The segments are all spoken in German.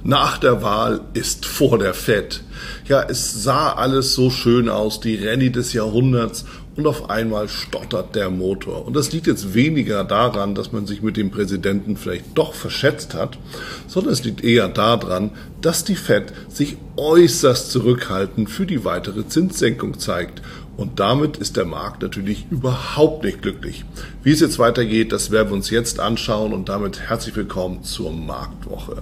Nach der Wahl ist vor der Fed. Ja, es sah alles so schön aus, die Rallye des Jahrhunderts, und auf einmal stottert der Motor. Und das liegt jetzt weniger daran, dass man sich mit dem Präsidenten vielleicht doch verschätzt hat, sondern es liegt eher daran, dass die Fed sich äußerst zurückhaltend für die weitere Zinssenkung zeigt. Und damit ist der Markt natürlich überhaupt nicht glücklich. Wie es jetzt weitergeht, das werden wir uns jetzt anschauen, und damit herzlich willkommen zur Marktwoche.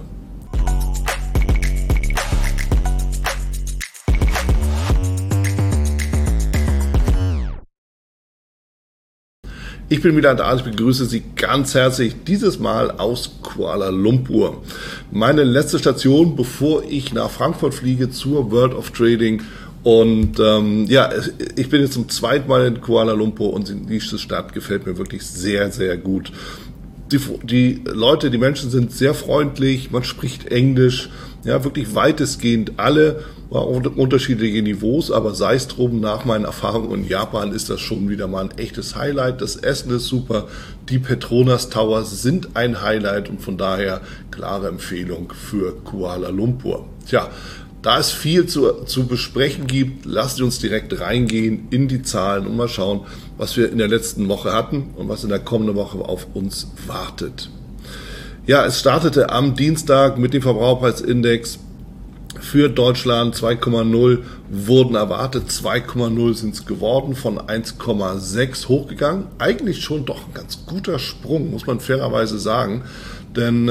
Ich bin wieder da, ich begrüße Sie ganz herzlich, dieses Mal aus Kuala Lumpur. Meine letzte Station, bevor ich nach Frankfurt fliege zur World of Trading. Und ich bin jetzt zum zweiten Mal in Kuala Lumpur, und diese Stadt gefällt mir wirklich sehr, sehr gut. Die Leute, die Menschen sind sehr freundlich, man spricht Englisch, ja, wirklich weitestgehend alle, unterschiedliche Niveaus, aber sei es drum, nach meinen Erfahrungen in Japan ist das schon wieder mal ein echtes Highlight. Das Essen ist super, die Petronas Towers sind ein Highlight, und von daher klare Empfehlung für Kuala Lumpur. Tja, da es viel zu besprechen gibt, lasst uns direkt reingehen in die Zahlen und mal schauen, was wir in der letzten Woche hatten und was in der kommenden Woche auf uns wartet. Ja, es startete am Dienstag mit dem Verbraucherpreisindex für Deutschland 2,0 wurden erwartet, 2,0 sind es geworden, von 1,6 hochgegangen. Eigentlich schon doch ein ganz guter Sprung, muss man fairerweise sagen, denn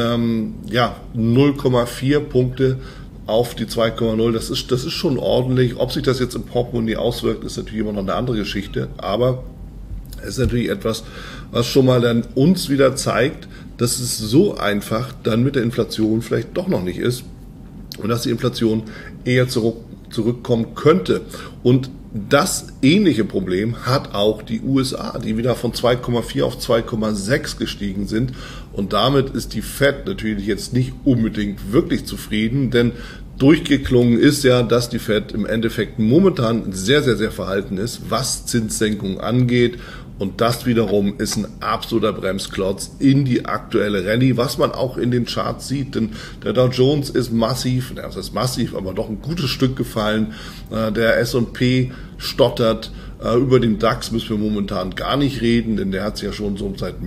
0,4 Punkte auf die 2,0, das ist schon ordentlich. Ob sich das jetzt im Portemonnaie auswirkt, ist natürlich immer noch eine andere Geschichte, aber es ist natürlich etwas, was schon mal dann uns wieder zeigt, dass es so einfach dann mit der Inflation vielleicht doch noch nicht ist und dass die Inflation eher zurückkommen könnte. Und das ähnliche Problem hat auch die USA, die wieder von 2,4 auf 2,6 gestiegen sind. Und damit ist die Fed natürlich jetzt nicht unbedingt wirklich zufrieden, denn durchgeklungen ist ja, dass die Fed im Endeffekt momentan sehr, sehr, sehr verhalten ist, was Zinssenkung angeht. Und das wiederum ist ein absoluter Bremsklotz in die aktuelle Rallye, was man auch in den Charts sieht. Denn der Dow Jones ist massiv, das ist massiv, aber doch ein gutes Stück gefallen. Der S&P stottert. Über den DAX müssen wir momentan gar nicht reden, denn der hat es ja schon so seit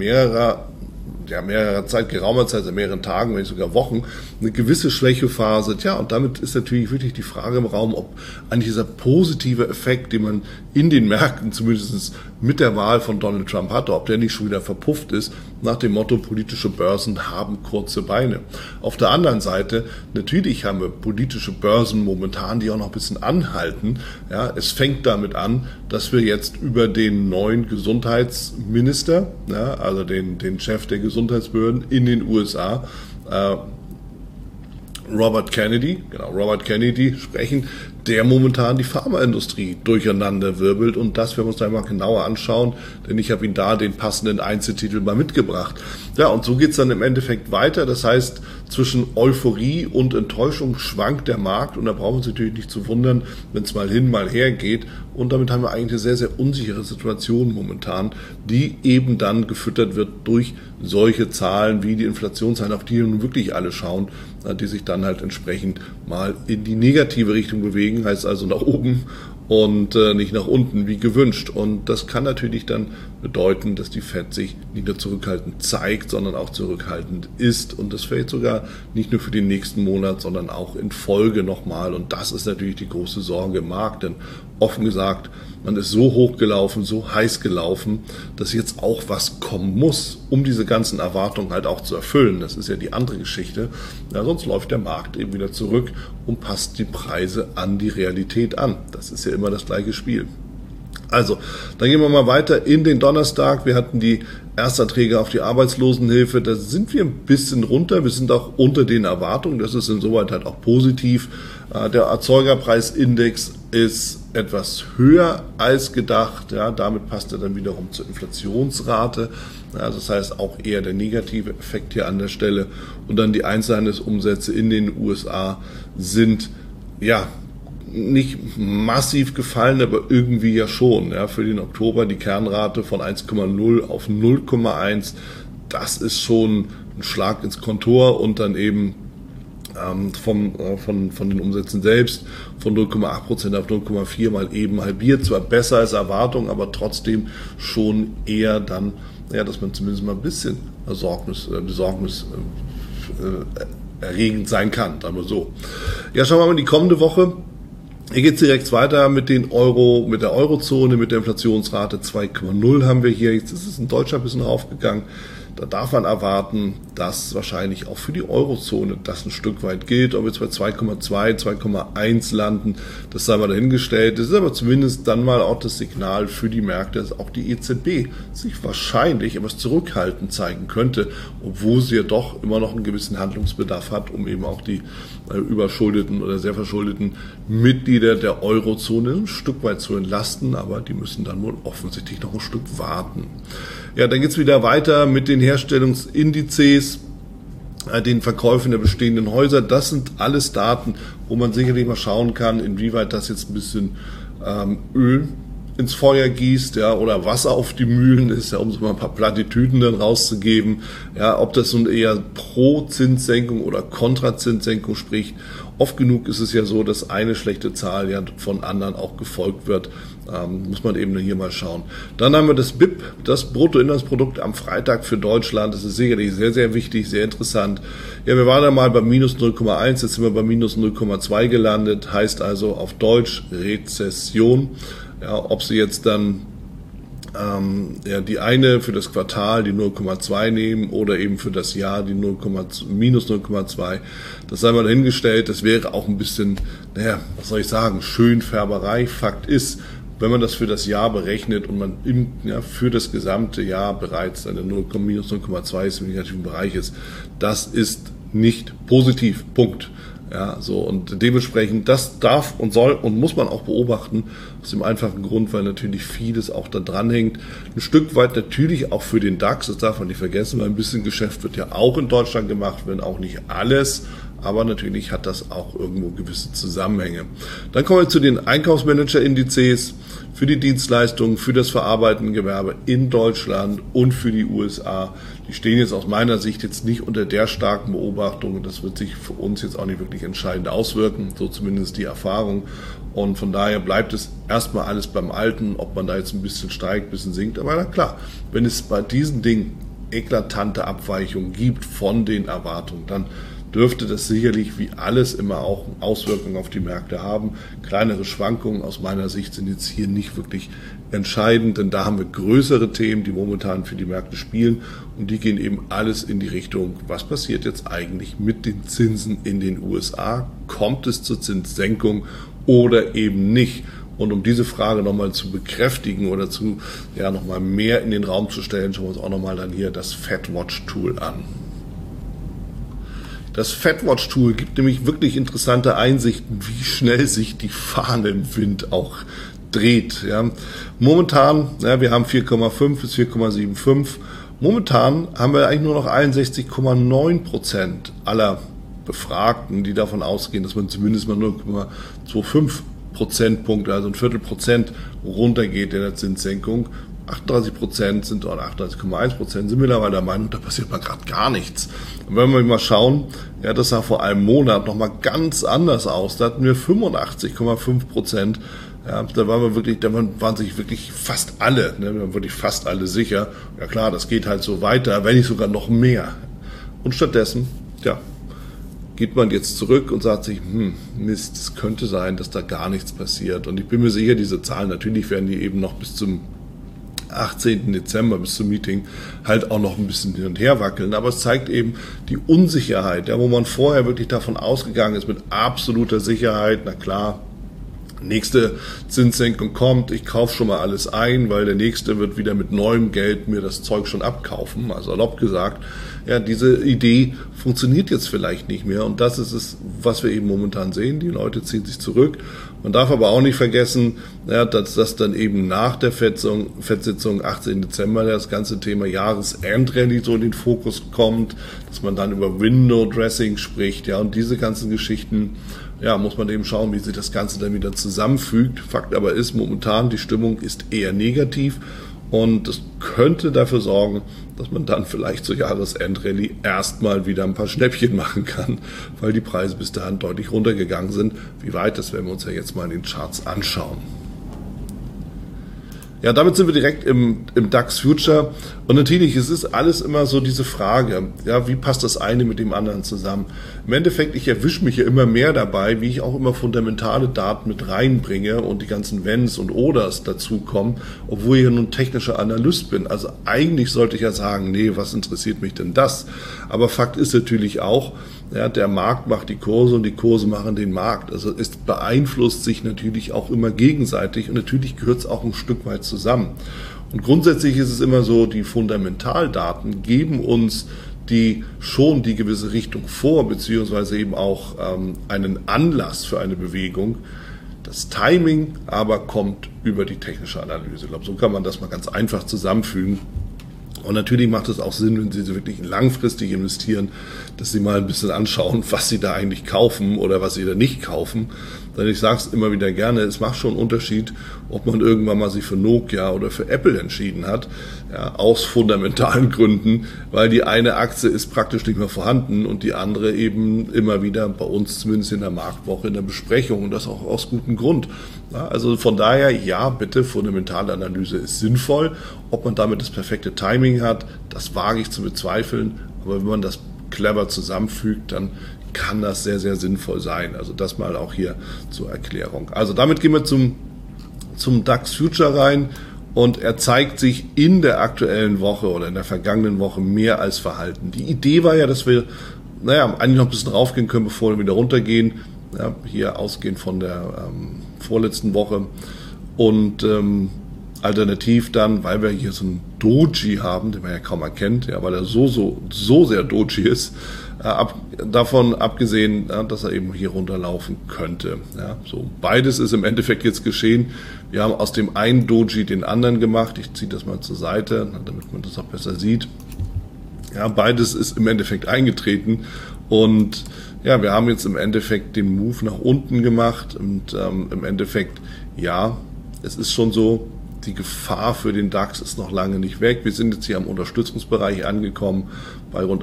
geraumer Zeit, seit mehreren Tagen, wenn nicht sogar Wochen, eine gewisse Schwächephase. Tja, und damit ist natürlich wirklich die Frage im Raum, ob eigentlich dieser positive Effekt, den man in den Märkten zumindest mit der Wahl von Donald Trump hatte, ob der nicht schon wieder verpufft ist, nach dem Motto, politische Börsen haben kurze Beine. Auf der anderen Seite, natürlich haben wir politische Börsen momentan, die auch noch ein bisschen anhalten. Ja, es fängt damit an, dass wir jetzt über den neuen Gesundheitsminister, ja, also den Chef der Gesundheitsbehörden in den USA, Robert Kennedy sprechen, der momentan die Pharmaindustrie durcheinander wirbelt, und das werden wir uns da mal genauer anschauen, denn ich habe Ihnen da den passenden Einzeltitel mal mitgebracht. Ja, und so geht es dann im Endeffekt weiter, das heißt, zwischen Euphorie und Enttäuschung schwankt der Markt, und da brauchen wir uns natürlich nicht zu wundern, wenn es mal hin, mal her geht, und damit haben wir eigentlich eine sehr, sehr unsichere Situation momentan, die eben dann gefüttert wird durch solche Zahlen wie die Inflationszahlen, auf die nun wirklich alle schauen, die sich dann halt entsprechend mal in die negative Richtung bewegen, heißt also nach oben und nicht nach unten wie gewünscht. Und das kann natürlich dann bedeuten, dass die Fed sich nicht nur zurückhaltend zeigt, sondern auch zurückhaltend ist. Und das fällt sogar nicht nur für den nächsten Monat, sondern auch in Folge nochmal. Und das ist natürlich die große Sorge im Markt, denn offen gesagt, man ist so hoch gelaufen, so heiß gelaufen, dass jetzt auch was kommen muss, um diese ganzen Erwartungen halt auch zu erfüllen. Das ist ja die andere Geschichte. Ja, sonst läuft der Markt eben wieder zurück und passt die Preise an die Realität an. Das ist ja immer das gleiche Spiel. Also, dann gehen wir mal weiter in den Donnerstag. Wir hatten die Erstanträge auf die Arbeitslosenhilfe. Da sind wir ein bisschen runter. Wir sind auch unter den Erwartungen. Das ist insoweit halt auch positiv. Der Erzeugerpreisindex ist etwas höher als gedacht. Ja, damit passt er dann wiederum zur Inflationsrate. Ja, das heißt auch eher der negative Effekt hier an der Stelle. Und dann die Einzelhandelsumsätze in den USA sind, ja, nicht massiv gefallen, aber irgendwie ja schon. Ja, für den Oktober die Kernrate von 1,0 auf 0,1. Das ist schon ein Schlag ins Kontor, und dann eben von den Umsätzen selbst von 0,8% auf 0,4 mal eben halbiert. Zwar besser als Erwartung, aber trotzdem schon eher dann, ja, dass man zumindest mal ein bisschen besorgniserregend sein kann, sagen wir so. Ja, schauen wir mal in die kommende Woche. Hier geht es direkt weiter mit der Eurozone, mit der Inflationsrate 2,0 haben wir hier. Jetzt ist es in Deutschland ein bisschen raufgegangen. Da darf man erwarten, dass wahrscheinlich auch für die Eurozone das ein Stück weit gilt. Ob wir jetzt bei 2,2, 2,1 landen, das sei mal dahingestellt. Das ist aber zumindest dann mal auch das Signal für die Märkte, dass auch die EZB sich wahrscheinlich etwas zurückhaltend zeigen könnte, obwohl sie ja doch immer noch einen gewissen Handlungsbedarf hat, um eben auch die überschuldeten oder sehr verschuldeten Mitglieder der Eurozone ein Stück weit zu entlasten. Aber die müssen dann wohl offensichtlich noch ein Stück warten. Ja, dann geht's wieder weiter mit den Herstellungsindizes, den Verkäufen der bestehenden Häuser. Das sind alles Daten, wo man sicherlich mal schauen kann, inwieweit das jetzt ein bisschen Öl ins Feuer gießt, ja, oder Wasser auf die Mühlen ist, ja, um so mal ein paar Plattitüden dann rauszugeben, ja, ob das nun eher pro Zinssenkung oder kontra Zinssenkung spricht. Oft genug ist es ja so, dass eine schlechte Zahl ja von anderen auch gefolgt wird. Muss man eben hier mal schauen. Dann haben wir das BIP, das Bruttoinlandsprodukt am Freitag für Deutschland. Das ist sicherlich sehr, sehr wichtig, sehr interessant. Ja, wir waren da mal bei minus 0,1, jetzt sind wir bei minus 0,2 gelandet. Heißt also auf Deutsch Rezession. Ja, ob sie jetzt dann die eine für das Quartal die 0,2 nehmen oder eben für das Jahr die minus 0,2, das sei mal dahingestellt. Das wäre auch ein bisschen, was soll ich sagen, Schönfärberei. Fakt ist, wenn man das für das Jahr berechnet und man für das gesamte Jahr bereits eine minus 0,2 ist im negativen Bereich ist, das ist nicht positiv. Punkt. Ja, so, und dementsprechend, das darf und soll und muss man auch beobachten, aus dem einfachen Grund, weil natürlich vieles auch da dran hängt. Ein Stück weit natürlich auch für den DAX, das darf man nicht vergessen, weil ein bisschen Geschäft wird ja auch in Deutschland gemacht, wenn auch nicht alles, aber natürlich hat das auch irgendwo gewisse Zusammenhänge. Dann kommen wir zu den Einkaufsmanager-Indizes für die Dienstleistungen, für das verarbeitende Gewerbe in Deutschland und für die USA. Die stehen jetzt aus meiner Sicht jetzt nicht unter der starken Beobachtung und das wird sich für uns jetzt auch nicht wirklich entscheidend auswirken, so zumindest die Erfahrung. Und von daher bleibt es erstmal alles beim Alten, ob man da jetzt ein bisschen steigt, ein bisschen sinkt. Aber na klar, wenn es bei diesen Dingen eklatante Abweichungen gibt von den Erwartungen, dann dürfte das sicherlich wie alles immer auch Auswirkungen auf die Märkte haben. Kleinere Schwankungen aus meiner Sicht sind jetzt hier nicht wirklich entscheidend, denn da haben wir größere Themen, die momentan für die Märkte spielen und die gehen eben alles in die Richtung, was passiert jetzt eigentlich mit den Zinsen in den USA? Kommt es zur Zinssenkung oder eben nicht? Und um diese Frage nochmal zu bekräftigen oder nochmal mehr in den Raum zu stellen, schauen wir uns auch nochmal dann hier das FedWatch-Tool an. Das FedWatch-Tool gibt nämlich wirklich interessante Einsichten, wie schnell sich die Fahne im Wind auch dreht. Ja. Momentan, wir haben 4,5 bis 4,75. Momentan haben wir eigentlich nur noch 61,9% aller Befragten, die davon ausgehen, dass man zumindest mal 0,25 Prozentpunkte, also ein Viertelprozent runtergeht in der Zinssenkung. 38% sind oder 38,1% sind mittlerweile der Meinung, da passiert mal gerade gar nichts. Und wenn wir mal schauen, ja, das sah vor einem Monat nochmal ganz anders aus. Da hatten wir 85,5%. Ja, da waren sich wirklich fast alle, wirklich fast alle sicher. Ja klar, das geht halt so weiter, wenn nicht sogar noch mehr. Und stattdessen, geht man jetzt zurück und sagt sich, Mist, es könnte sein, dass da gar nichts passiert. Und ich bin mir sicher, diese Zahlen, natürlich werden die eben noch bis zum 18. Dezember bis zum Meeting halt auch noch ein bisschen hin und her wackeln. Aber es zeigt eben die Unsicherheit, wo man vorher wirklich davon ausgegangen ist, mit absoluter Sicherheit, na klar, nächste Zinssenkung kommt, ich kaufe schon mal alles ein, weil der nächste wird wieder mit neuem Geld mir das Zeug schon abkaufen, also salopp gesagt. Ja, diese Idee funktioniert jetzt vielleicht nicht mehr und das ist es, was wir eben momentan sehen. Die Leute ziehen sich zurück. Man darf aber auch nicht vergessen, dass das dann eben nach der FED-Sitzung 18. Dezember das ganze Thema Jahresendrallye so in den Fokus kommt, dass man dann über Window-Dressing spricht, ja, und diese ganzen Geschichten, muss man eben schauen, wie sich das Ganze dann wieder zusammenfügt. Fakt aber ist, momentan die Stimmung ist eher negativ Und das könnte dafür sorgen, dass man dann vielleicht zur Jahresendrallye erstmal wieder ein paar Schnäppchen machen kann, weil die Preise bis dahin deutlich runtergegangen sind. Wie weit, das werden wir uns ja jetzt mal in den Charts anschauen. Ja, damit sind wir direkt im DAX Future. Und natürlich, es ist alles immer so diese Frage, ja, wie passt das eine mit dem anderen zusammen? Im Endeffekt, ich erwische mich ja immer mehr dabei, wie ich auch immer fundamentale Daten mit reinbringe und die ganzen Wenns und Oders dazukommen, obwohl ich ja nun technischer Analyst bin. Also eigentlich sollte ich ja sagen, nee, was interessiert mich denn das? Aber Fakt ist natürlich auch, ja, der Markt macht die Kurse und die Kurse machen den Markt. Also es beeinflusst sich natürlich auch immer gegenseitig und natürlich gehört es auch ein Stück weit zusammen. Und grundsätzlich ist es immer so, die Fundamentaldaten geben uns die gewisse Richtung vor, beziehungsweise eben auch einen Anlass für eine Bewegung. Das Timing aber kommt über die technische Analyse. Ich glaube, so kann man das mal ganz einfach zusammenfügen. Und natürlich macht es auch Sinn, wenn Sie wirklich langfristig investieren, dass Sie mal ein bisschen anschauen, was Sie da eigentlich kaufen oder was Sie da nicht kaufen. Denn ich sage es immer wieder gerne, es macht schon einen Unterschied, ob man irgendwann mal sich für Nokia oder für Apple entschieden hat, ja, aus fundamentalen Gründen, weil die eine Aktie ist praktisch nicht mehr vorhanden und die andere eben immer wieder bei uns zumindest in der Marktwoche in der Besprechung und das auch aus gutem Grund. Ja, also von daher, ja, bitte, fundamentale Analyse ist sinnvoll. Ob man damit das perfekte Timing hat, das wage ich zu bezweifeln. Aber wenn man das clever zusammenfügt, dann kann das sehr, sehr sinnvoll sein. Also das mal auch hier zur Erklärung. Also damit gehen wir zum DAX Future rein und er zeigt sich in der aktuellen Woche oder in der vergangenen Woche mehr als verhalten. Die Idee war ja, dass wir eigentlich noch ein bisschen raufgehen können, bevor wir wieder runtergehen. Ja, hier ausgehend von der vorletzten Woche und alternativ dann, weil wir hier so einen Doji haben, den man ja kaum erkennt, ja, weil er so sehr Doji ist, davon abgesehen, dass er eben hier runterlaufen könnte. Ja, so beides ist im Endeffekt jetzt geschehen. Wir haben aus dem einen Doji den anderen gemacht. Ich ziehe das mal zur Seite, damit man das auch besser sieht. Ja, beides ist im Endeffekt eingetreten und ja, wir haben jetzt im Endeffekt den Move nach unten gemacht und im Endeffekt, ja, es ist schon so, die Gefahr für den DAX ist noch lange nicht weg. Wir sind jetzt hier am Unterstützungsbereich angekommen bei rund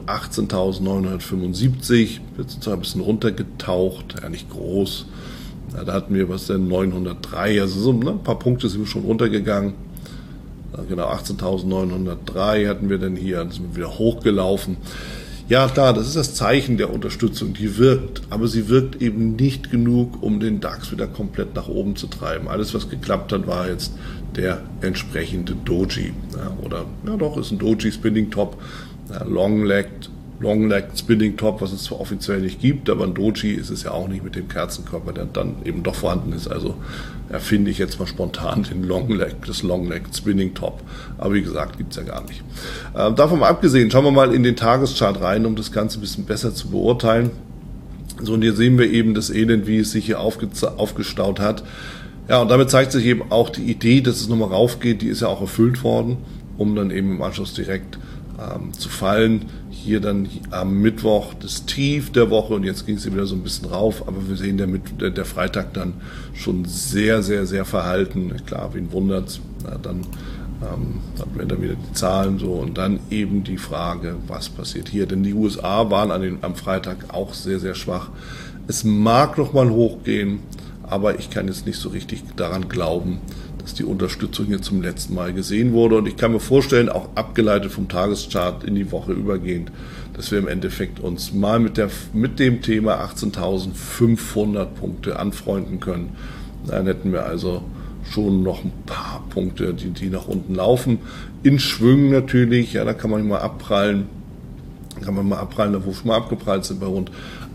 18.975. Jetzt sind wir ein bisschen runtergetaucht, ja nicht groß. Ja, da hatten wir was denn 903, also so ein paar Punkte sind wir schon runtergegangen. Ja, genau, 18.903 hatten wir dann hier, dann sind wir wieder hochgelaufen. Ja, klar, das ist das Zeichen der Unterstützung, die wirkt, aber sie wirkt eben nicht genug, um den DAX wieder komplett nach oben zu treiben. Alles, was geklappt hat, war jetzt der entsprechende Doji. Ja, oder, ja doch, ist ein Doji Spinning Top, ja, Long-Legged Spinning Top, was es zwar offiziell nicht gibt, aber ein Doji ist es ja auch nicht mit dem Kerzenkörper, der dann eben doch vorhanden ist. Also erfinde ich jetzt mal spontan das Long-Legged Spinning Top. Aber wie gesagt, gibt es ja gar nicht. Davon mal abgesehen, schauen wir mal in den Tageschart rein, um das Ganze ein bisschen besser zu beurteilen. So, und hier sehen wir eben das Elend, wie es sich hier aufgestaut hat. Ja, und damit zeigt sich eben auch die Idee, dass es nochmal raufgeht, die ist ja auch erfüllt worden, um dann eben im Anschluss direkt zu fallen. Hier dann am Mittwoch das Tief der Woche und jetzt ging es wieder so ein bisschen rauf, aber wir sehen der Freitag dann schon sehr, sehr, sehr verhalten. Klar, wen wundert's? Ja, dann hatten wir dann wieder die Zahlen so und dann eben die Frage, was passiert hier? Denn die USA waren am Freitag auch sehr, sehr schwach. Es mag noch mal hochgehen, aber ich kann jetzt nicht so richtig daran glauben, dass die Unterstützung hier zum letzten Mal gesehen wurde. Und ich kann mir vorstellen, auch abgeleitet vom Tageschart in die Woche übergehend, dass wir im Endeffekt uns mal mit dem Thema 18.500 Punkte anfreunden können. Dann hätten wir also schon noch ein paar Punkte, die nach unten laufen. In Schwüngen natürlich, ja, da kann man mal abprallen. Da wo schon mal abgeprallt sind, bei rund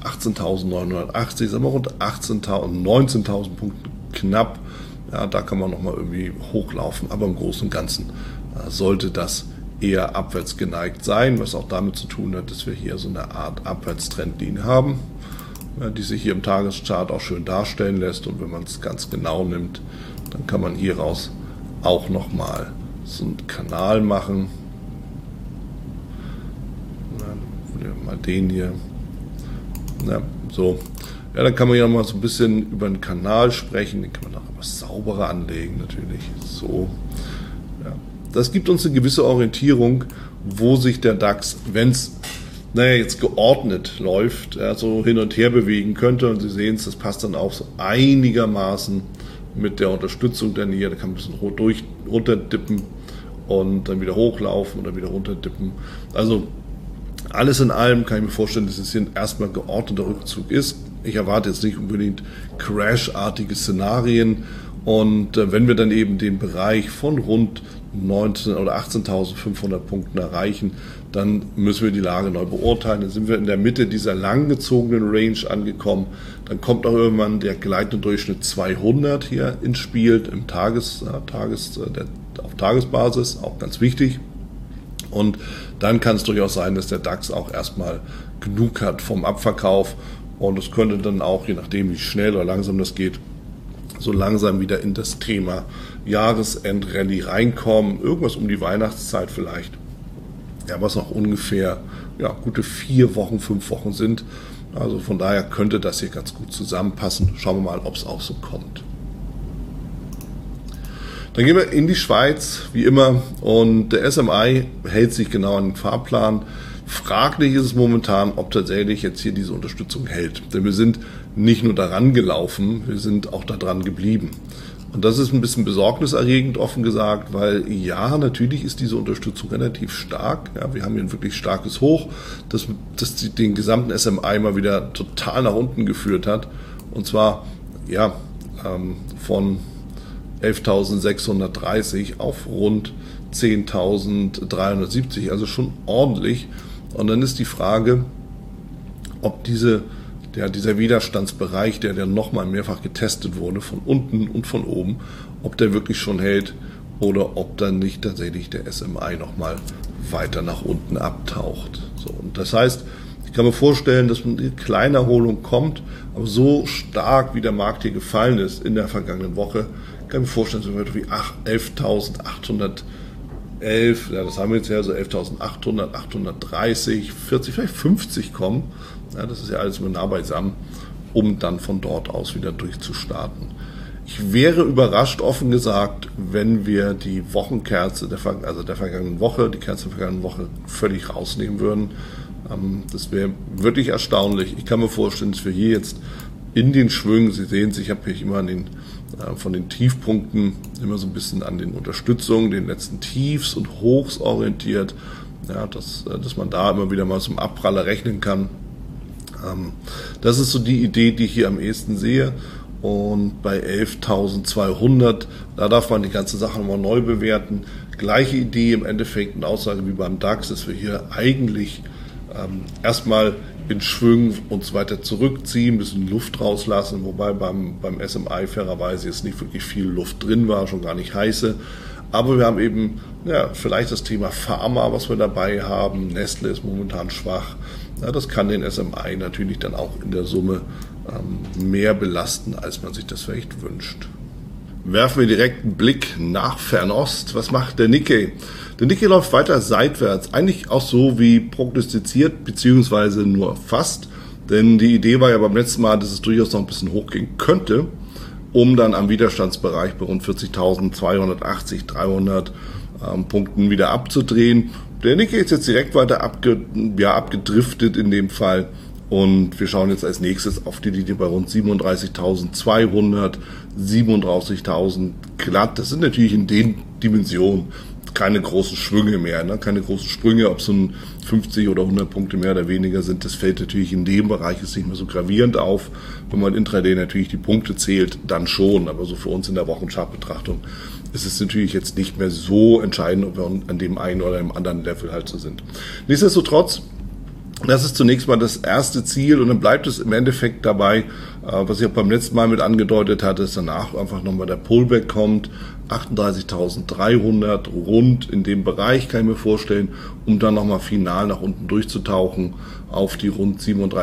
18.980, sagen wir rund 19.000 Punkten knapp. Ja, da kann man nochmal irgendwie hochlaufen, aber im Großen und Ganzen sollte das eher abwärts geneigt sein, was auch damit zu tun hat, dass wir hier so eine Art Abwärtstrendlinie haben, ja, die sich hier im Tageschart auch schön darstellen lässt und wenn man es ganz genau nimmt, dann kann man hieraus auch nochmal so einen Kanal machen. Mal den hier. Ja, so. Ja, dann kann man ja mal so ein bisschen über einen Kanal sprechen, den kann man auch etwas sauberer anlegen natürlich. So. Ja. Das gibt uns eine gewisse Orientierung, wo sich der DAX, wenn es jetzt geordnet läuft, so hin und her bewegen könnte. Und Sie sehen es, das passt dann auch so einigermaßen mit der Unterstützung dann hier. Da kann ein bisschen runterdippen und dann wieder hochlaufen oder wieder runterdippen. Also alles in allem kann ich mir vorstellen, dass es hier erstmal geordneter Rückzug ist. Ich erwarte jetzt nicht unbedingt crashartige Szenarien. Und wenn wir dann eben den Bereich von rund 19.000 oder 18.500 Punkten erreichen, dann müssen wir die Lage neu beurteilen. Dann sind wir in der Mitte dieser langgezogenen Range angekommen. Dann kommt auch irgendwann der gleitende Durchschnitt 200 hier ins Spiel auf Tagesbasis, auch ganz wichtig. Und dann kann es durchaus sein, dass der DAX auch erstmal genug hat vom Abverkauf. Und es könnte dann auch, je nachdem wie schnell oder langsam das geht, so langsam wieder in das Thema Jahresendrallye reinkommen. Irgendwas um die Weihnachtszeit vielleicht. Ja, was noch ungefähr gute 4 Wochen, 5 Wochen sind. Also von daher könnte das hier ganz gut zusammenpassen. Schauen wir mal, ob es auch so kommt. Dann gehen wir in die Schweiz, wie immer. Und der SMI hält sich genau an den Fahrplan. Fraglich ist es momentan, ob tatsächlich jetzt hier diese Unterstützung hält. Denn wir sind nicht nur daran gelaufen, wir sind auch daran geblieben. Und das ist ein bisschen besorgniserregend, offen gesagt, weil ja, natürlich ist diese Unterstützung relativ stark. Ja, wir haben hier ein wirklich starkes Hoch, das den gesamten SMI mal wieder total nach unten geführt hat. Und zwar von 11.630 auf rund 10.370, also schon ordentlich. Und dann ist die Frage, ob dieser Widerstandsbereich, der nochmal mehrfach getestet wurde, von unten und von oben, ob der wirklich schon hält oder ob dann nicht tatsächlich der SMI nochmal weiter nach unten abtaucht. So, und das heißt, ich kann mir vorstellen, dass eine kleine Erholung kommt, aber so stark wie der Markt hier gefallen ist in der vergangenen Woche, kann ich mir vorstellen, dass wir wie 11.811, das haben wir jetzt ja so 11.800, 830, 40, vielleicht 50 kommen. Ja, das ist ja alles nur nah beisammen, um dann von dort aus wieder durchzustarten. Ich wäre überrascht, offen gesagt, wenn wir die Wochenkerze der vergangenen Woche, die Kerze der vergangenen Woche völlig rausnehmen würden. Das wäre wirklich erstaunlich. Ich kann mir vorstellen, dass wir hier jetzt in den Schwüngen, Sie sehen es, ich habe hier immer von den Tiefpunkten immer so ein bisschen an den Unterstützungen, den letzten Tiefs und Hochs orientiert, ja, dass man da immer wieder mal zum Abpraller rechnen kann. Das ist so die Idee, die ich hier am ehesten sehe. Und bei 11.200, da darf man die ganze Sache nochmal neu bewerten. Gleiche Idee im Endeffekt und Aussage wie beim DAX, dass wir hier eigentlich erstmal in Schwüngen uns weiter zurückziehen, ein bisschen Luft rauslassen, wobei beim SMI fairerweise jetzt nicht wirklich viel Luft drin war, schon gar nicht heiße. Aber wir haben eben vielleicht das Thema Pharma, was wir dabei haben. Nestle ist momentan schwach. Ja, das kann den SMI natürlich dann auch in der Summe mehr belasten, als man sich das vielleicht wünscht. Werfen wir direkt einen Blick nach Fernost. Was macht der Nikkei? Der Nikkei läuft weiter seitwärts, eigentlich auch so wie prognostiziert, beziehungsweise nur fast. Denn die Idee war ja beim letzten Mal, dass es durchaus noch ein bisschen hochgehen könnte, um dann am Widerstandsbereich bei rund 40.280, 300 Punkten wieder abzudrehen. Der Nikkei ist jetzt direkt weiter abgedriftet in dem Fall. Und wir schauen jetzt als nächstes auf die Linie bei rund 37.200, 37.000 glatt. Das sind natürlich in den Dimensionen keine großen Schwünge mehr, ne? Keine großen Sprünge, ob es so 50 oder 100 Punkte mehr oder weniger sind. Das fällt natürlich in dem Bereich jetzt nicht mehr so gravierend auf. Wenn man intraday natürlich die Punkte zählt, dann schon. Aber so für uns in der Wochenchart-Betrachtung ist es natürlich jetzt nicht mehr so entscheidend, ob wir an dem einen oder dem anderen Level halt so sind. Nichtsdestotrotz, das ist zunächst mal das erste Ziel und dann bleibt es im Endeffekt dabei, was ich auch beim letzten Mal mit angedeutet hatte, dass danach einfach nochmal der Pullback kommt, 38.300 rund in dem Bereich, kann ich mir vorstellen, um dann nochmal final nach unten durchzutauchen auf die rund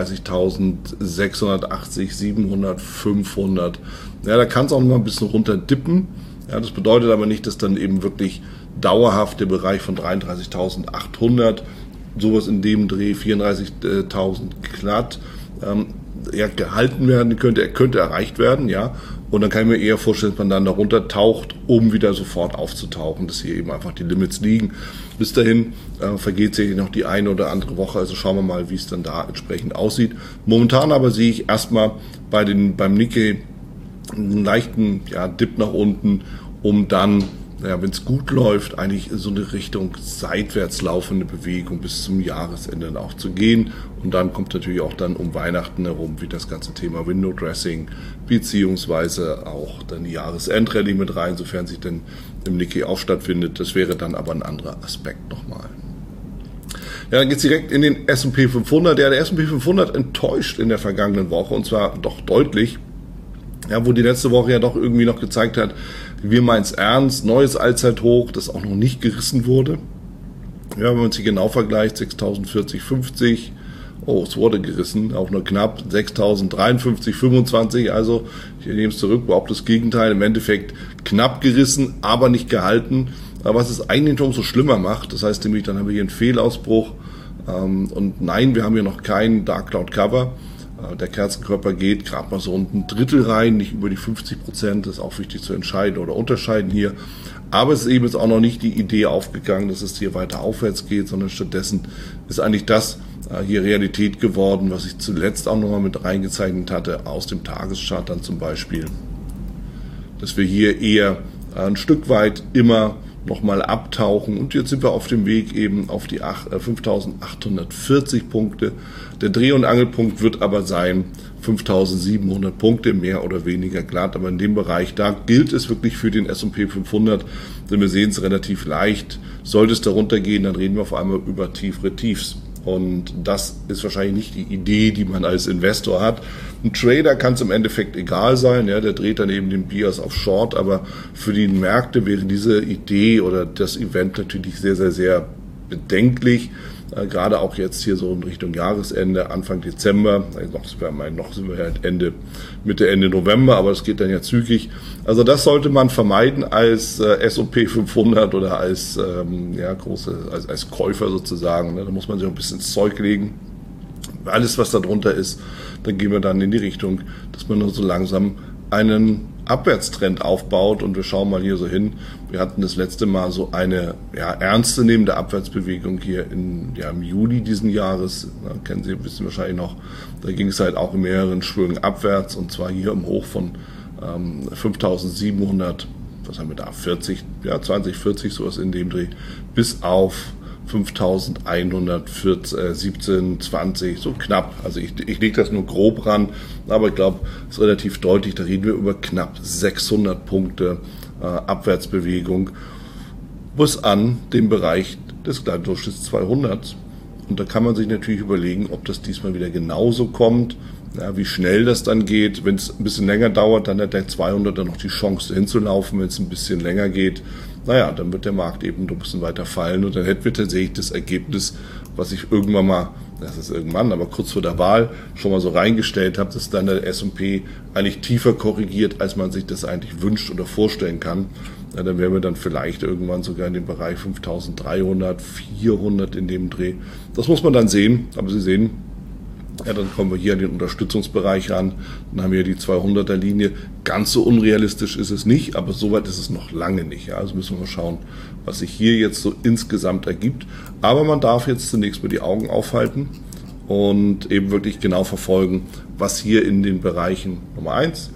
37.680, 700, 500. Ja, da kann es auch noch mal ein bisschen runter dippen. Ja, das bedeutet aber nicht, dass dann eben wirklich dauerhaft der Bereich von 33.800, sowas in dem Dreh, 34.000 glatt, gehalten werden könnte, er könnte erreicht werden, ja. Und dann kann ich mir eher vorstellen, dass man dann darunter taucht, um wieder sofort aufzutauchen, dass hier eben einfach die Limits liegen. Bis dahin vergeht sicherlich noch die eine oder andere Woche, also schauen wir mal, wie es dann da entsprechend aussieht. Momentan aber sehe ich erstmal beim Nikkei einen leichten Dip nach unten, um dann, wenn es gut läuft, eigentlich so eine Richtung seitwärts laufende Bewegung bis zum Jahresende auch zu gehen. Und dann kommt natürlich auch dann um Weihnachten herum wie das ganze Thema Window Dressing, beziehungsweise auch dann die Jahresendrallye mit rein, sofern sich denn im Nikkei auch stattfindet. Das wäre dann aber ein anderer Aspekt nochmal. Ja, dann geht's direkt in den S&P 500. Ja, der S&P 500 enttäuscht in der vergangenen Woche, und zwar doch deutlich. Ja, wo die letzte Woche ja doch irgendwie noch gezeigt hat, wir meinen's ernst, neues Allzeithoch, das auch noch nicht gerissen wurde. Ja, wenn man sich genau vergleicht, 6.040,50, es wurde gerissen, auch nur knapp, 6.053,25, also ich nehme es zurück, überhaupt das Gegenteil, im Endeffekt knapp gerissen, aber nicht gehalten, aber was es eigentlich umso schlimmer macht, das heißt nämlich, dann haben wir hier einen Fehlausbruch und nein, wir haben hier noch keinen Dark Cloud Cover. Der Kerzenkörper geht gerade mal so ein Drittel rein, nicht über die 50%, das ist auch wichtig zu entscheiden oder unterscheiden hier. Aber es ist eben jetzt auch noch nicht die Idee aufgegangen, dass es hier weiter aufwärts geht, sondern stattdessen ist eigentlich das hier Realität geworden, was ich zuletzt auch nochmal mit reingezeichnet hatte, aus dem Tageschart dann zum Beispiel. Dass wir hier eher ein Stück weit immer nochmal abtauchen und jetzt sind wir auf dem Weg eben auf die 5.840 Punkte. Der Dreh- und Angelpunkt wird aber sein 5.700 Punkte, mehr oder weniger glatt, aber in dem Bereich, da gilt es wirklich für den S&P 500, denn wir sehen es relativ leicht. Sollte es darunter gehen, dann reden wir auf einmal über tiefere Tiefs. Und das ist wahrscheinlich nicht die Idee, die man als Investor hat. Ein Trader kann es im Endeffekt egal sein, ja, der dreht dann eben den Bias auf Short, aber für die Märkte wäre diese Idee oder das Event natürlich sehr, sehr, sehr bedenklich. Gerade auch jetzt hier so in Richtung Jahresende, Anfang Dezember, noch sind wir halt Mitte, Ende November, aber es geht dann ja zügig. Also das sollte man vermeiden als S&P 500 oder als Käufer sozusagen. Da muss man sich auch ein bisschen ins Zeug legen. Alles, was da drunter ist, dann gehen wir dann in die Richtung, dass man nur so langsam einen Abwärtstrend aufbaut und wir schauen mal hier so hin. Wir hatten das letzte Mal so eine ernstzunehmende Abwärtsbewegung hier im Juli diesen Jahres. Kennen Sie, wissen wahrscheinlich noch. Da ging es halt auch in mehreren Schwüngen abwärts und zwar hier im Hoch von 5.700, was haben wir da, 2040, sowas in dem Dreh, bis auf 5.117, 20, so knapp. Also ich lege das nur grob ran, aber ich glaube, es ist relativ deutlich, da reden wir über knapp 600 Punkte Abwärtsbewegung bis an den Bereich des Kleindurchschnitts 200. Und da kann man sich natürlich überlegen, ob das diesmal wieder genauso kommt, wie schnell das dann geht. Wenn es ein bisschen länger dauert, dann hat der 200er noch die Chance hinzulaufen. Wenn es ein bisschen länger geht, dann wird der Markt eben ein bisschen weiter fallen und dann hätten wir tatsächlich das Ergebnis, was ich irgendwann mal, aber kurz vor der Wahl schon mal so reingestellt habe, dass dann der S&P eigentlich tiefer korrigiert, als man sich das eigentlich wünscht oder vorstellen kann. Ja, dann wären wir dann vielleicht irgendwann sogar in dem Bereich 5.300, 400 in dem Dreh. Das muss man dann sehen, aber Sie sehen, dann kommen wir hier in den Unterstützungsbereich ran, dann haben wir die 200er Linie. Ganz so unrealistisch ist es nicht, aber so weit ist es noch lange nicht. Ja. Also müssen wir mal schauen, was sich hier jetzt so insgesamt ergibt. Aber man darf jetzt zunächst mal die Augen aufhalten und eben wirklich genau verfolgen, was hier in den Bereichen Nummer 1,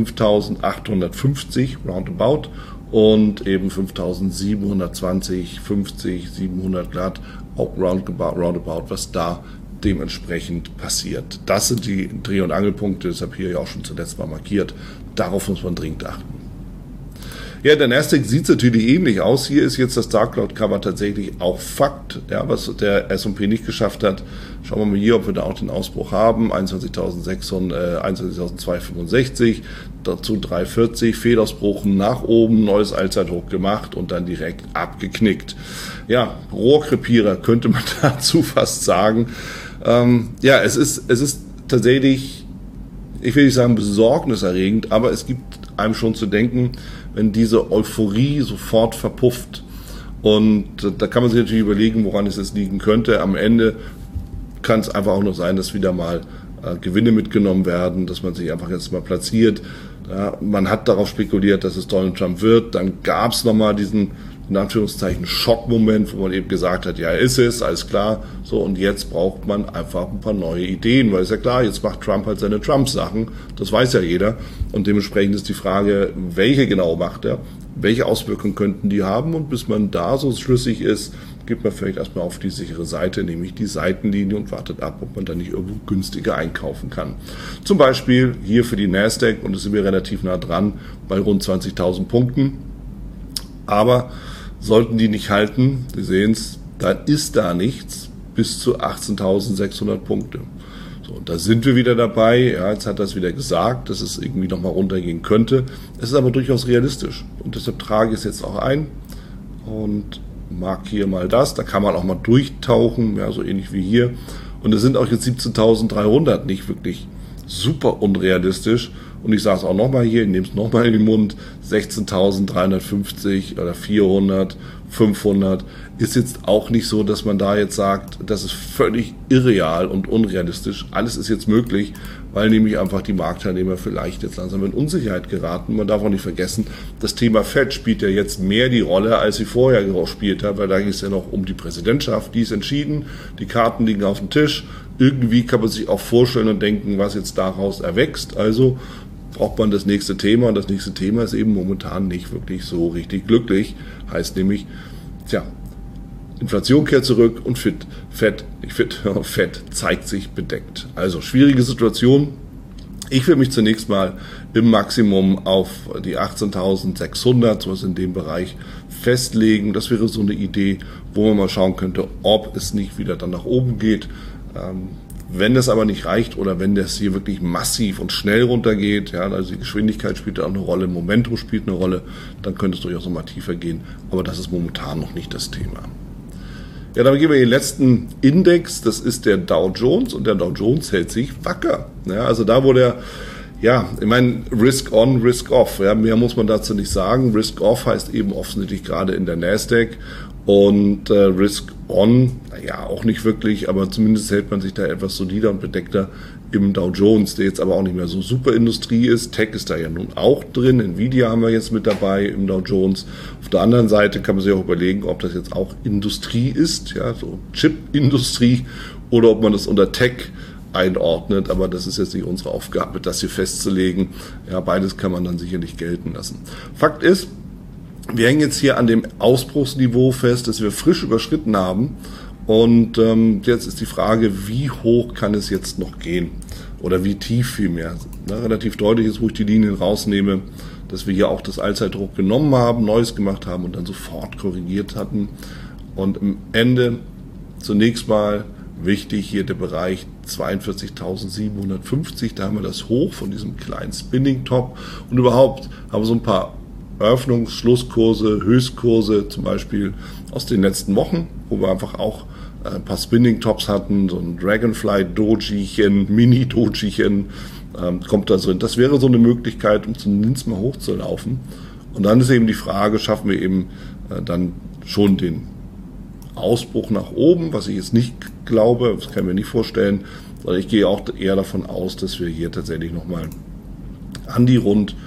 5.850 roundabout und eben 5.720, 50, 700 glatt, auch roundabout, was da dementsprechend passiert. Das sind die Dreh- und Angelpunkte, das habe ich hier ja auch schon zuletzt mal markiert. Darauf muss man dringend achten. Ja, der Nasdaq sieht natürlich ähnlich aus. Hier ist jetzt das Dark Cloud Cover tatsächlich auch Fakt, was der S&P nicht geschafft hat. Schauen wir mal hier, ob wir da auch den Ausbruch haben. 21.265, dazu 340, Fehlausbruch nach oben, neues Allzeithoch gemacht und dann direkt abgeknickt. Ja, Rohrkrepierer könnte man dazu fast sagen. Es ist tatsächlich, ich will nicht sagen besorgniserregend, aber es gibt einem schon zu denken, wenn diese Euphorie sofort verpufft. Und da kann man sich natürlich überlegen, woran es liegen könnte. Am Ende kann es einfach auch nur sein, dass wieder mal Gewinne mitgenommen werden, dass man sich einfach jetzt mal platziert. Ja, man hat darauf spekuliert, dass es Donald Trump wird. Dann gab es nochmal diesen, in Anführungszeichen, Schockmoment, wo man eben gesagt hat, ja, ist es, alles klar. So, und jetzt braucht man einfach ein paar neue Ideen, weil ist ja klar, jetzt macht Trump halt seine Trump-Sachen. Das weiß ja jeder. Und dementsprechend ist die Frage, welche genau macht er? Welche Auswirkungen könnten die haben? Und bis man da so schlüssig ist, geht man vielleicht erstmal auf die sichere Seite, nämlich die Seitenlinie, und wartet ab, ob man da nicht irgendwo günstiger einkaufen kann. Zum Beispiel hier für die Nasdaq, und da sind wir relativ nah dran, bei rund 20.000 Punkten. Aber sollten die nicht halten, Sie sehen es, dann ist da nichts bis zu 18.600 Punkte. So, und da sind wir wieder dabei. Ja, jetzt hat er es wieder gesagt, dass es irgendwie nochmal runtergehen könnte. Es ist aber durchaus realistisch. Und deshalb trage ich es jetzt auch ein und markiere mal das. Da kann man auch mal durchtauchen, ja, so ähnlich wie hier. Und es sind auch jetzt 17.300, nicht wirklich super unrealistisch. Und ich sage es auch nochmal hier, ich nehme es nochmal in den Mund, 16.350 oder 400, 500 ist jetzt auch nicht so, dass man da jetzt sagt, das ist völlig irreal und unrealistisch. Alles ist jetzt möglich, weil nämlich einfach die Marktteilnehmer vielleicht jetzt langsam in Unsicherheit geraten. Man darf auch nicht vergessen, das Thema Fed spielt ja jetzt mehr die Rolle, als sie vorher gespielt hat, weil da ging es ja noch um die Präsidentschaft, die ist entschieden, die Karten liegen auf dem Tisch. Irgendwie kann man sich auch vorstellen und denken, was jetzt daraus erwächst. Also braucht man das nächste Thema, und das nächste Thema ist eben momentan nicht wirklich so richtig glücklich. Heißt nämlich, Inflation kehrt zurück und Fed zeigt sich bedeckt. Also schwierige Situation. Ich will mich zunächst mal im Maximum auf die 18.600, sowas in dem Bereich, festlegen. Das wäre so eine Idee, wo man mal schauen könnte, ob es nicht wieder dann nach oben geht. Wenn das aber nicht reicht oder wenn das hier wirklich massiv und schnell runtergeht, ja, also die Geschwindigkeit spielt auch eine Rolle, Momentum spielt eine Rolle, dann könnte es durchaus noch mal tiefer gehen. Aber das ist momentan noch nicht das Thema. Ja, dann gehen wir in den letzten Index, das ist der Dow Jones, und der Dow Jones hält sich wacker. Ja, also da, wo der, ja, ich meine, Risk on, Risk off, ja, mehr muss man dazu nicht sagen. Risk off heißt eben offensichtlich gerade in der Nasdaq, und Risk on, naja, auch nicht wirklich, aber zumindest hält man sich da etwas solider und bedeckter im Dow Jones, der jetzt aber auch nicht mehr so super Industrie ist. Tech ist da ja nun auch drin, Nvidia haben wir jetzt mit dabei im Dow Jones. Auf der anderen Seite kann man sich auch überlegen, ob das jetzt auch Industrie ist, ja, so Chip-Industrie, oder ob man das unter Tech einordnet, aber das ist jetzt nicht unsere Aufgabe, das hier festzulegen. Ja, beides kann man dann sicherlich gelten lassen. Fakt ist, wir hängen jetzt hier an dem Ausbruchsniveau fest, das wir frisch überschritten haben. Und jetzt ist die Frage, wie hoch kann es jetzt noch gehen? Oder wie tief vielmehr? Na, relativ deutlich ist, wo ich die Linien rausnehme, dass wir hier auch das Allzeithoch genommen haben, Neues gemacht haben und dann sofort korrigiert hatten. Und im Ende zunächst mal wichtig hier der Bereich 42.750. Da haben wir das Hoch von diesem kleinen Spinning-Top. Und überhaupt haben wir so ein paar Eröffnungs-, Schlusskurse, Höchstkurse, zum Beispiel aus den letzten Wochen, wo wir einfach auch ein paar Spinning-Tops hatten, so ein Dragonfly-Dojichen, Mini-Dojichen, kommt da drin. Das wäre so eine Möglichkeit, um zumindest mal hochzulaufen. Und dann ist eben die Frage, schaffen wir eben dann schon den Ausbruch nach oben, was ich jetzt nicht glaube, das kann ich mir nicht vorstellen, sondern ich gehe auch eher davon aus, dass wir hier tatsächlich nochmal an die rund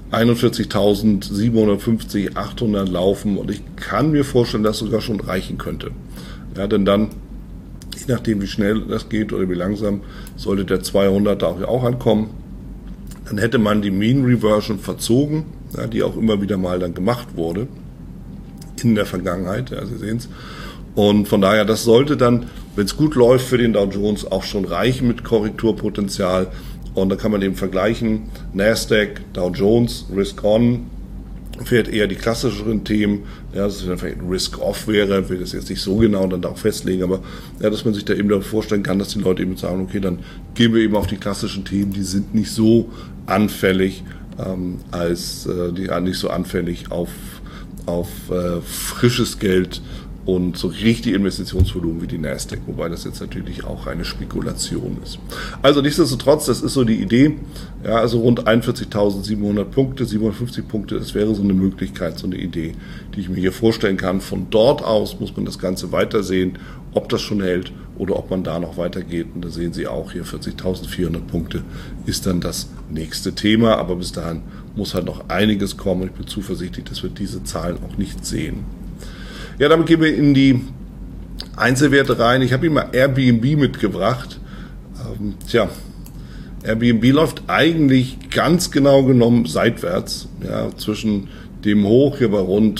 41.750, 800 laufen, und ich kann mir vorstellen, dass es sogar schon reichen könnte. Ja, denn dann, je nachdem wie schnell das geht oder wie langsam, sollte der 200 da auch ankommen. Dann hätte man die Mean Reversion verzogen, ja, die auch immer wieder mal dann gemacht wurde in der Vergangenheit, ja, Sie sehen es. Und von daher, das sollte dann, wenn es gut läuft für den Dow Jones, auch schon reichen mit Korrekturpotenzial. Und da kann man eben vergleichen, Nasdaq, Dow Jones, Risk on, fährt eher die klassischeren Themen, ja, dass es vielleicht Risk off wäre, will das jetzt nicht so genau dann da auch festlegen, aber ja, dass man sich da eben darauf vorstellen kann, dass die Leute eben sagen, okay, dann gehen wir eben auf die klassischen Themen, die sind nicht so anfällig, nicht so anfällig auf frisches Geld und so richtig Investitionsvolumen wie die Nasdaq, wobei das jetzt natürlich auch eine Spekulation ist. Also nichtsdestotrotz, das ist so die Idee, ja, also rund 41.700 Punkte, 750 Punkte, das wäre so eine Möglichkeit, so eine Idee, die ich mir hier vorstellen kann. Von dort aus muss man das Ganze weitersehen, ob das schon hält oder ob man da noch weitergeht. Und da sehen Sie auch hier 40.400 Punkte ist dann das nächste Thema. Aber bis dahin muss halt noch einiges kommen. Und ich bin zuversichtlich, dass wir diese Zahlen auch nicht sehen. Ja, damit gehen wir in die Einzelwerte rein. Ich habe Ihnen mal Airbnb mitgebracht. Airbnb läuft eigentlich ganz genau genommen seitwärts. Ja, zwischen dem Hoch hier bei rund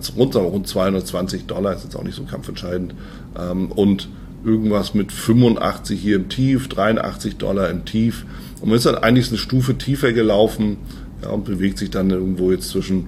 220 $, ist jetzt auch nicht so kampfentscheidend, und irgendwas mit 85 hier im Tief, 83 $ im Tief. Und man ist dann eigentlich eine Stufe tiefer gelaufen, ja, und bewegt sich dann irgendwo jetzt zwischen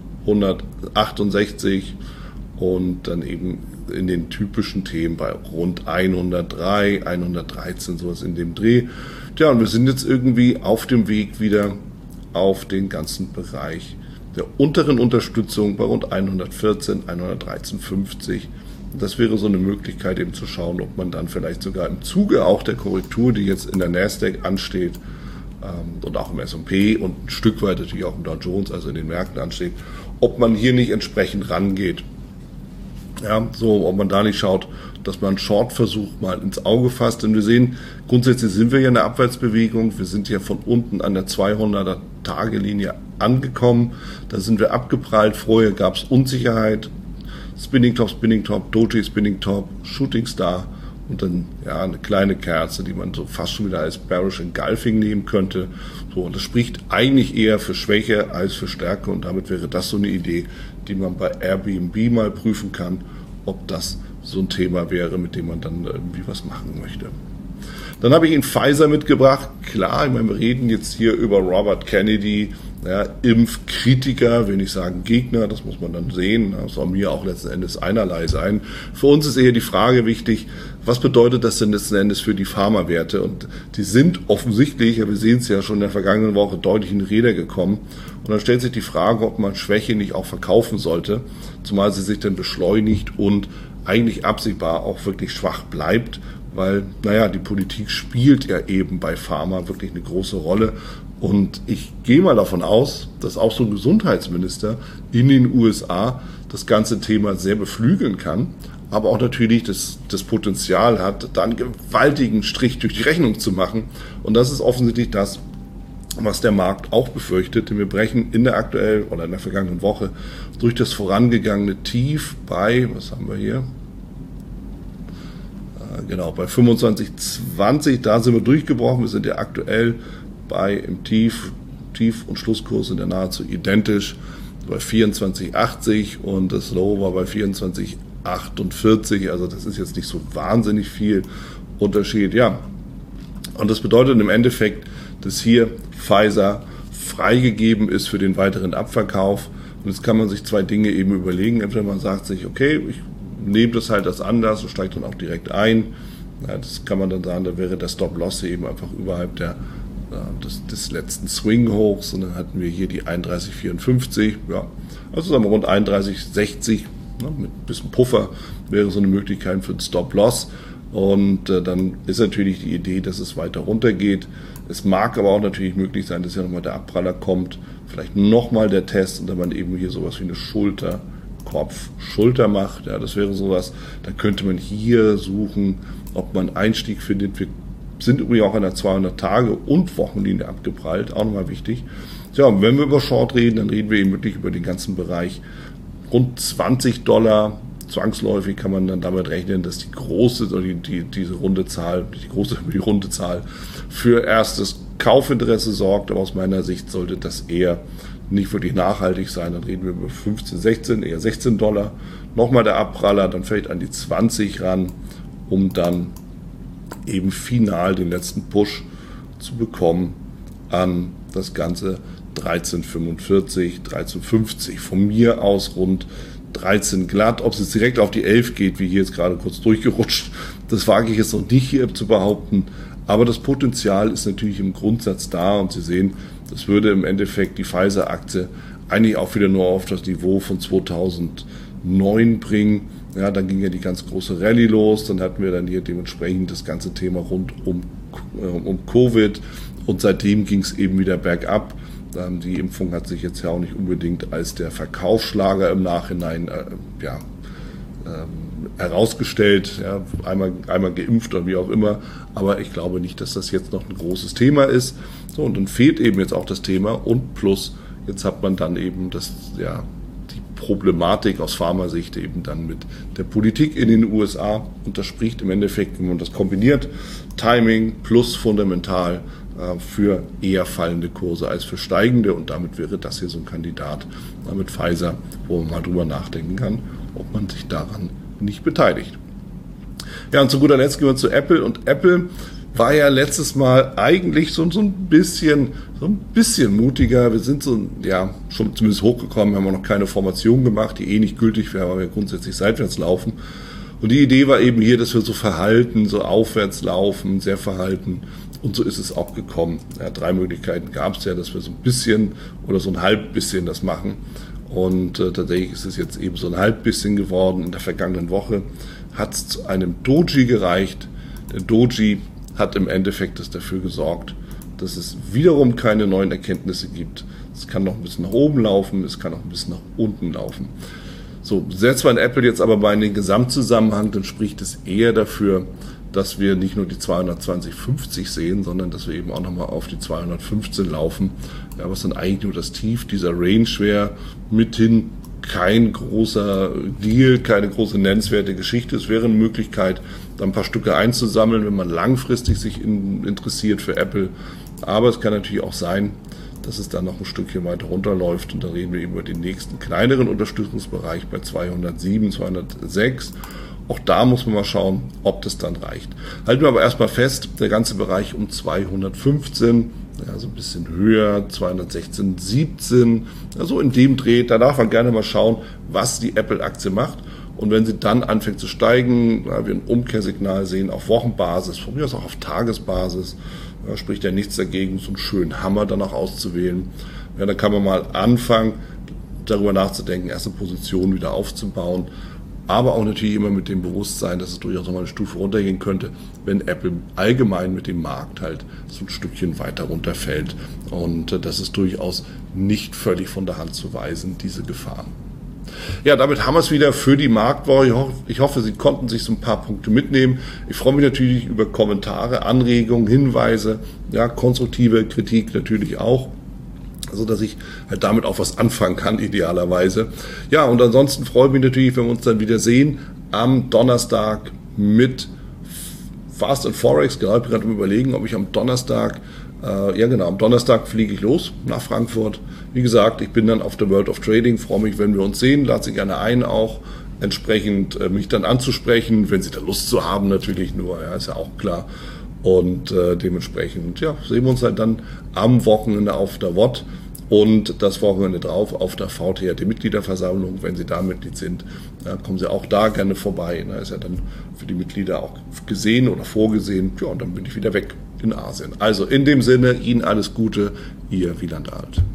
168 und dann eben in den typischen Themen bei rund 103, 113, sowas in dem Dreh. Tja, und wir sind jetzt irgendwie auf dem Weg wieder auf den ganzen Bereich der unteren Unterstützung bei rund 114, 113,50. Das wäre so eine Möglichkeit, eben zu schauen, ob man dann vielleicht sogar im Zuge auch der Korrektur, die jetzt in der Nasdaq ansteht, und auch im S&P und ein Stück weit natürlich auch im Dow Jones, also in den Märkten ansteht, ob man hier nicht entsprechend rangeht. Ja, so, ob man da nicht schaut, dass man einen Short-Versuch mal ins Auge fasst. Denn wir sehen, grundsätzlich sind wir ja in der Abwärtsbewegung. Wir sind ja von unten an der 200er-Tage-Linie angekommen. Da sind wir abgeprallt. Vorher gab es Unsicherheit. Spinning Top, Doji Spinning Top, Shooting Star und dann ja eine kleine Kerze, die man so fast schon wieder als Bearish Engulfing nehmen könnte. So, und das spricht eigentlich eher für Schwäche als für Stärke, und damit wäre das so eine Idee, die man bei Airbnb mal prüfen kann, ob das so ein Thema wäre, mit dem man dann irgendwie was machen möchte. Dann habe ich Ihnen Pfizer mitgebracht. Klar, ich meine, wir reden jetzt hier über Robert Kennedy, ja, Impfkritiker, will nicht sagen Gegner, das muss man dann sehen. Das soll mir auch letzten Endes einerlei sein. Für uns ist eher die Frage wichtig, was bedeutet das denn letzten Endes für die Pharmawerte? Und die sind offensichtlich, ja, wir sehen es ja schon in der vergangenen Woche, deutlich in Räder gekommen. Und dann stellt sich die Frage, ob man Schwäche nicht auch verkaufen sollte, zumal sie sich dann beschleunigt und eigentlich absehbar auch wirklich schwach bleibt, weil, naja, die Politik spielt ja eben bei Pharma wirklich eine große Rolle. Und ich gehe mal davon aus, dass auch so ein Gesundheitsminister in den USA das ganze Thema sehr beflügeln kann, aber auch natürlich das Potenzial hat, da einen gewaltigen Strich durch die Rechnung zu machen. Und das ist offensichtlich das, was der Markt auch befürchtet. Denn wir brechen in der aktuellen oder in der vergangenen Woche durch das vorangegangene Tief bei, was haben wir hier? Genau, bei 25,20, da sind wir durchgebrochen. Wir sind ja aktuell im Tief und Schlusskurs sind ja nahezu identisch bei 24,80 und das Low war bei 24,48. Also das ist jetzt nicht so wahnsinnig viel Unterschied. Ja, und das bedeutet im Endeffekt, dass hier Pfizer freigegeben ist für den weiteren Abverkauf. Und jetzt kann man sich zwei Dinge eben überlegen. Entweder man sagt sich, okay, ich nehme das halt als Anlass und steigt dann auch direkt ein. Ja, das kann man dann sagen, da wäre der Stop-Loss eben einfach überhalb des letzten Swing-Hochs. Und dann hatten wir hier die 31,54. Ja, also sagen wir rund 31,60. Ne, mit ein bisschen Puffer wäre so eine Möglichkeit für einen Stop-Loss. Und dann ist natürlich die Idee, dass es weiter runtergeht. Es mag aber auch natürlich möglich sein, dass ja nochmal der Abpraller kommt. Vielleicht nochmal der Test und dann man eben hier sowas wie eine Kopf-Schulter macht. Ja, das wäre sowas, da könnte man hier suchen, ob man Einstieg findet. Wir sind übrigens auch an der 200-Tage- und Wochenlinie abgeprallt, auch nochmal wichtig. Ja, und wenn wir über Short reden, dann reden wir eben wirklich über den ganzen Bereich rund $20. Zwangsläufig kann man dann damit rechnen, dass die große runde Zahl für erstes Kaufinteresse sorgt. Aber aus meiner Sicht sollte das eher nicht wirklich nachhaltig sein. Dann reden wir über 15, 16, eher $16. Nochmal der Abpraller, dann vielleicht an die 20 ran, um dann eben final den letzten Push zu bekommen an das Ganze 13,45, 13,50. Von mir aus rund 13 glatt. Ob es jetzt direkt auf die 11 geht, wie hier jetzt gerade kurz durchgerutscht, das wage ich jetzt noch nicht hier zu behaupten. Aber das Potenzial ist natürlich im Grundsatz da und Sie sehen, das würde im Endeffekt die Pfizer-Aktie eigentlich auch wieder nur auf das Niveau von 2009 bringen. Ja, dann ging ja die ganz große Rallye los, dann hatten wir dann hier dementsprechend das ganze Thema rund um Covid und seitdem ging es eben wieder bergab. Die Impfung hat sich jetzt ja auch nicht unbedingt als der Verkaufsschlager im Nachhinein herausgestellt, ja, einmal geimpft oder wie auch immer, aber ich glaube nicht, dass das jetzt noch ein großes Thema ist. So, und dann fehlt eben jetzt auch das Thema und plus, jetzt hat man dann eben die Problematik aus Pharmasicht eben dann mit der Politik in den USA, und das spricht im Endeffekt, wenn man das kombiniert, Timing plus fundamental für eher fallende Kurse als für steigende, und damit wäre das hier so ein Kandidat mit Pfizer, wo man mal drüber nachdenken kann, ob man sich daran nicht beteiligt. Ja, und zu guter Letzt gehen wir zu Apple, und Apple war ja letztes Mal eigentlich so ein bisschen mutiger. Wir sind schon zumindest hochgekommen, haben wir noch keine Formation gemacht, die nicht gültig wäre, weil wir grundsätzlich seitwärts laufen. Und die Idee war eben hier, dass wir so verhalten, so aufwärts laufen, sehr verhalten. Und so ist es auch gekommen. Ja, 3 Möglichkeiten gab es ja, dass wir so ein bisschen oder so ein halb bisschen das machen. Und tatsächlich ist es jetzt eben so ein halb bisschen geworden. In der vergangenen Woche hat es zu einem Doji gereicht. Der Doji hat im Endeffekt dafür gesorgt, dass es wiederum keine neuen Erkenntnisse gibt. Es kann noch ein bisschen nach oben laufen, es kann auch ein bisschen nach unten laufen. So, setzt man Apple jetzt aber mal in den Gesamtzusammenhang, dann spricht es eher dafür, dass wir nicht nur die 220,50 sehen, sondern dass wir eben auch nochmal auf die 215 laufen, ja, was dann eigentlich nur das Tief dieser Range wäre, mithin kein großer Deal, keine große nennenswerte Geschichte. Es wäre eine Möglichkeit, da ein paar Stücke einzusammeln, wenn man langfristig sich interessiert für Apple. Aber es kann natürlich auch sein, dass es dann noch ein Stückchen weiter runterläuft, und da reden wir eben über den nächsten kleineren Unterstützungsbereich bei 207, 206. Auch da muss man mal schauen, ob das dann reicht. Halten wir aber erstmal fest, der ganze Bereich um 215, also ein bisschen höher, 216, 17, also in dem Dreh, da darf man gerne mal schauen, was die Apple-Aktie macht. Und wenn sie dann anfängt zu steigen, wir ein Umkehrsignal sehen auf Wochenbasis, von mir aus auch auf Tagesbasis, spricht ja nichts dagegen, so einen schönen Hammer dann auch auszuwählen. Ja, dann kann man mal anfangen, darüber nachzudenken, erste Positionen wieder aufzubauen. Aber auch natürlich immer mit dem Bewusstsein, dass es durchaus noch mal eine Stufe runtergehen könnte, wenn Apple allgemein mit dem Markt halt so ein Stückchen weiter runterfällt. Und das ist durchaus nicht völlig von der Hand zu weisen, diese Gefahren. Ja, damit haben wir es wieder für die Marktwoche. Ich hoffe, Sie konnten sich so ein paar Punkte mitnehmen. Ich freue mich natürlich über Kommentare, Anregungen, Hinweise, ja, konstruktive Kritik natürlich auch, so dass ich halt damit auch was anfangen kann, idealerweise. Ja, und ansonsten freue ich mich natürlich, wenn wir uns dann wieder sehen am Donnerstag mit Fast and Forex. Genau, ich bin gerade überlegen, ob ich am Donnerstag, am Donnerstag fliege ich los nach Frankfurt. Wie gesagt, ich bin dann auf der World of Trading, freue mich, wenn wir uns sehen, lade Sie gerne ein, auch entsprechend mich dann anzusprechen, wenn Sie da Lust zu haben, natürlich nur, ja, ist ja auch klar. Und dementsprechend, ja, sehen wir uns halt dann am Wochenende auf der WOT und das Wochenende drauf auf der VTRT-Mitgliederversammlung. Wenn Sie da Mitglied sind, kommen Sie auch da gerne vorbei. Da ist ja dann für die Mitglieder auch gesehen oder vorgesehen. Ja, und dann bin ich wieder weg in Asien. Also in dem Sinne, Ihnen alles Gute, Ihr Wieland Alt.